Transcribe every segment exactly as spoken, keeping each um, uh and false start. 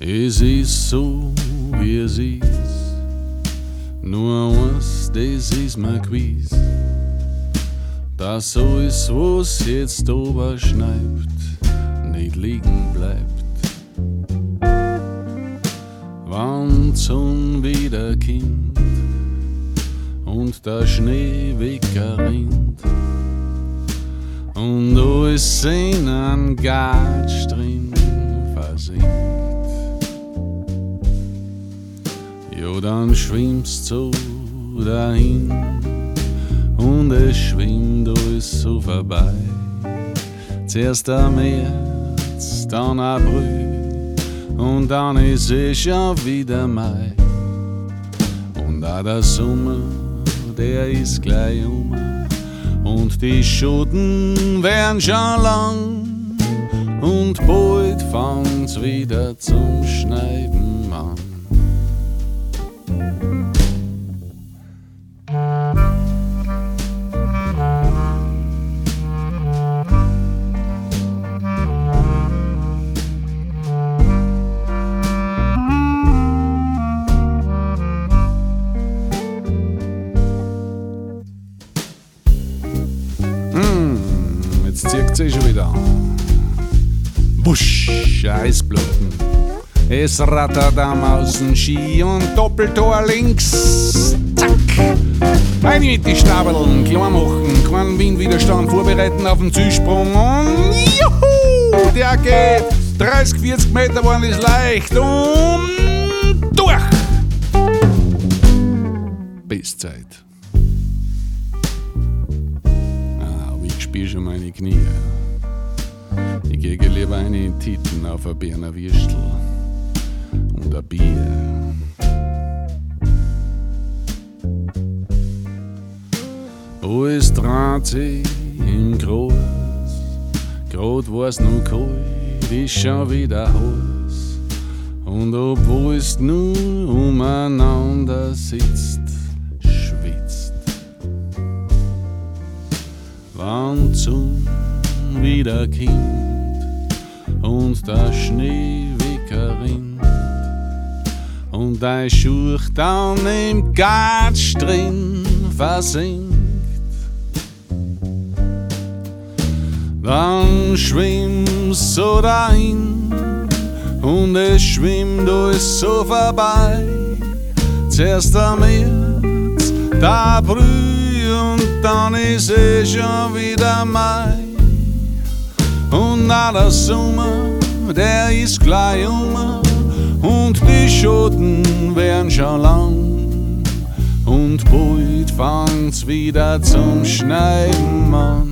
Es ist so, wie es ist. Nur eins, das ist mir gewiss. Dass alles, was jetzt oben schneibt, nicht liegen bleibt. Wann die Sonne wieder kommt und der Schnee wegrinnt und alles in einen Gatsch drin versinkt. Ja, dann schwimmst so dahin und es schwimmt alles so vorbei. Zuerst am März, dann April und dann ist es schon wieder Mai. Und auch der Sommer, der ist gleich um und die Schotten werden schon lang und bald fangt's wieder zum Schneiden an. Zieht sich schon wieder an. Busch, Eisblöcken. Es rattert am Außenski und Doppeltor links. Zack! Rein mit die Stabeln, klein machen, keinen Windwiderstand vorbereiten auf den Zusprung und juhu! Der geht! dreißig, vierzig Meter waren es leicht und durch! Bestzeit. Ich schon meine Knie. Ich gehe lieber eine in Titten auf ein Berner Würstel und ein Bier. Alles dreht sich im Groß, grad war's noch kalt, ist schon wieder heiß. Und obwohl es nur umeinander sitzt, schwitzt. Wann die Sonne wieder kommt und der Schnee wegrinnt und dein Schuh dann im Gatsch drin versinkt, dann schwimmst du dahin und es schwimmt alles so vorbei. Zuerst am März, der April und dann ist es schon wieder Mai. Und auch der Sommer, der ist gleich um und die Schotten werden schon lang und bald fangt's wieder zum Schneiden an.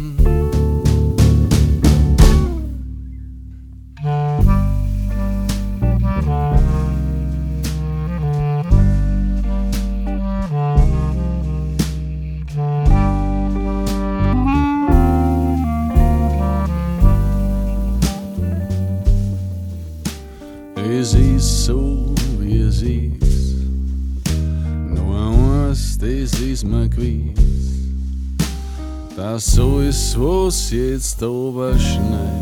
Es ist so, wie es ist. Nur eins, das ist mir gewiss. Dass alles, was jetzt oben schneit,